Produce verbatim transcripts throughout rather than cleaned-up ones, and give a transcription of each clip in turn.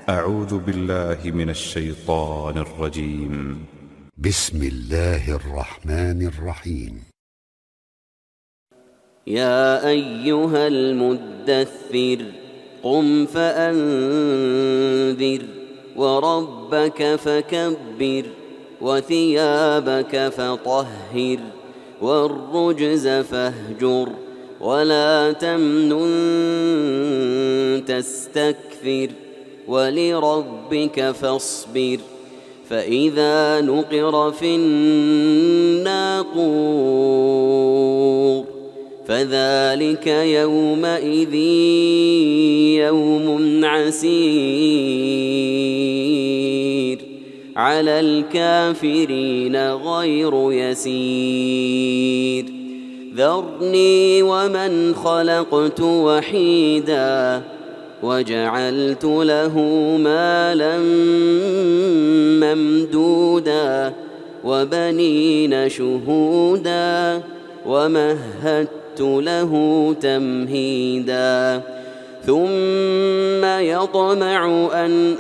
أعوذ بالله من الشيطان الرجيم. بسم الله الرحمن الرحيم. يا أيها المدثر قم فأنذر وربك فكبر وثيابك فطهر والرجز فاهجر ولا تمنن تستكثر ولربك فاصبر فإذا نقر في الناقور فذلك يومئذ يوم عسير على الكافرين غير يسير ذرني ومن خلقت وحيدا وجعلت له مالا ممدودا وبنين شهودا ومهدت له تمهيدا ثم يطمع أن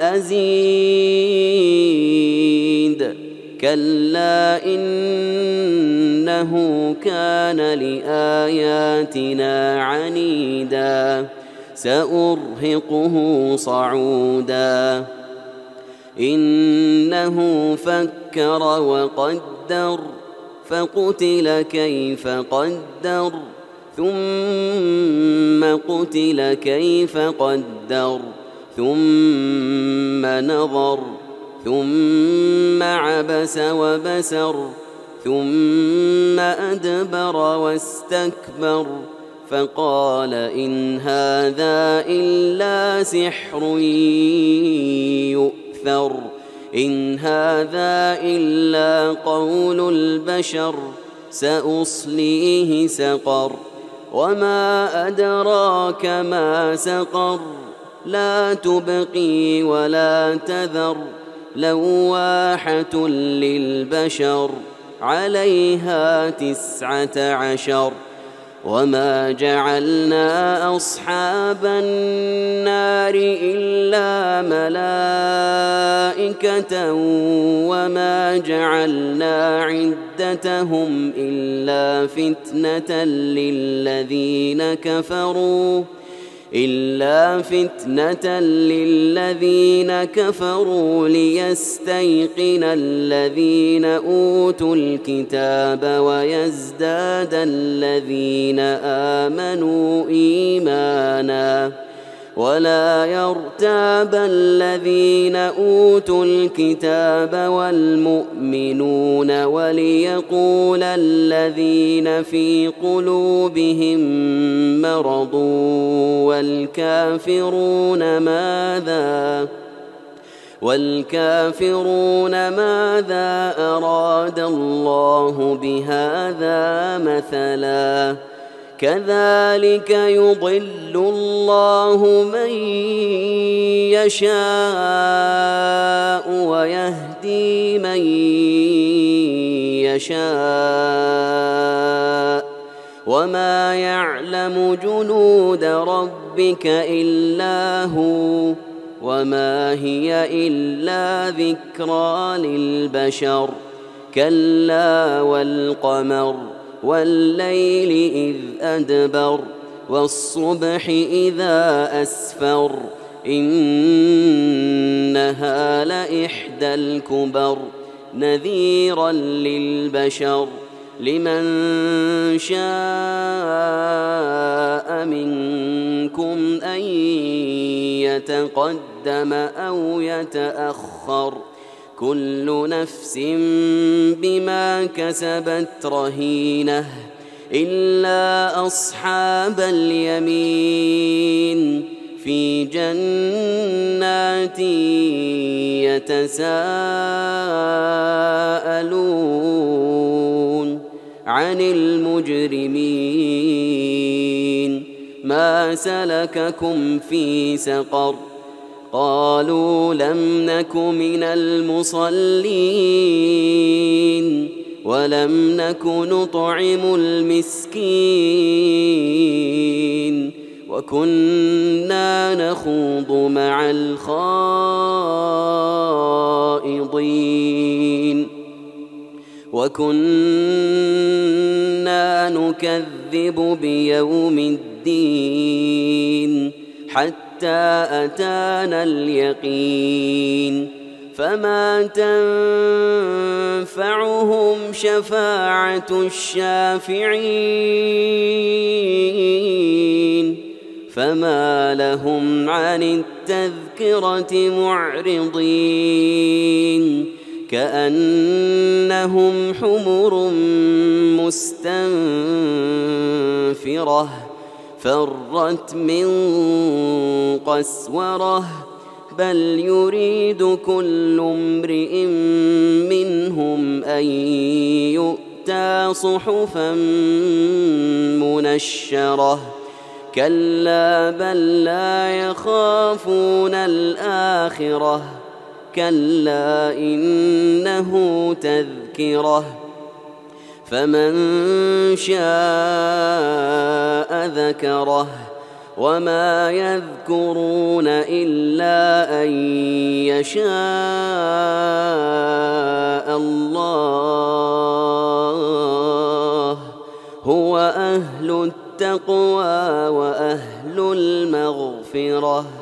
أزيد كلا إنه كان لآياتنا عنيدا سأرهقه صعودا إنه فكر وقدر فقتل كيف قدر ثم قتل كيف قدر ثم نظر ثم عبس وبسر ثم أدبر واستكبر فقال إن هذا إلا سحر يؤثر إن هذا إلا قول البشر سأصليه سقر وما أدراك ما سقر لا تبقي ولا تذر لواحة للبشر عليها تسعة عشر وما جعلنا أصحاب النار إلا ملائكة وما جعلنا عدتهم إلا فتنة للذين كفروا إلا فتنة للذين كفروا ليستيقن الذين أوتوا الكتاب ويزداد الذين آمنوا إيمانا ولا يرتاب الذين أوتوا الكتاب والمؤمنون وليقول الذين في قلوبهم مرض والكافرون ماذا والكافرون ماذا أراد الله بهذا مثلا كذلك يضل الله من يشاء ويهدي من يشاء وما يعلم جنود ربك إلا هو وما هي إلا ذكرى للبشر كلا والقمر والليل إذ أدبر والصبح إذا أسفر إنها لإحدى الكبر نذيرا للبشر لمن شاء منكم أن يتقدم أو يتأخر كل نفس بما كسبت رهينة إلا أصحاب اليمين في جنات يتساءلون عن المجرمين ما سلككم في سقر قالوا لم نك من المصلين ولم نك نطعم المسكين وكنا نخوض مع الخائضين وكنا نكذب بيوم الدين حتى أتانا اليقين فما تنفعهم شفاعة الشافعين فما لهم عن التذكرة معرضين كأنهم حمر مستنفرة فرت من قسورة بل يريد كل امرئ منهم أن يؤتى صحفا منشرة كلا بل لا يخافون الآخرة كلا إنه تذكرة فمن شاء ذكره وما يذكرون إلا أن يشاء الله هو أهل التقوى وأهل المغفرة.